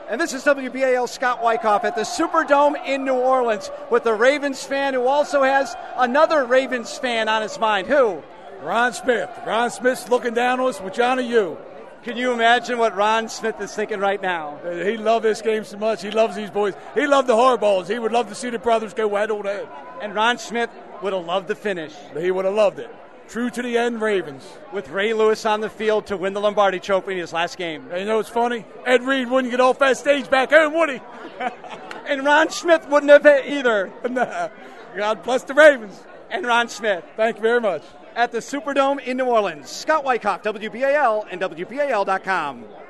And this is WBAL Scott Wyckoff at the Superdome in New Orleans with a Ravens fan who also has another Ravens fan on his mind. Who? Ron Smith. Ron Smith's looking down on us with Johnny U. Can you imagine what Ron Smith is thinking right now? He loved this game so much. He loves these boys. He loved the Hardballs. He would love to see the brothers go head on head. And Ron Smith would have loved the finish. He would have loved it. True to the end, Ravens. With Ray Lewis on the field to win the Lombardi Trophy in his last game. And you know what's funny? Ed Reed wouldn't get off that stage back home, would he? And Ron Smith wouldn't have either. Nah. God bless the Ravens. And Ron Smith. Thank you very much. At the Superdome in New Orleans. Scott Wyckoff, WBAL and WBAL.com.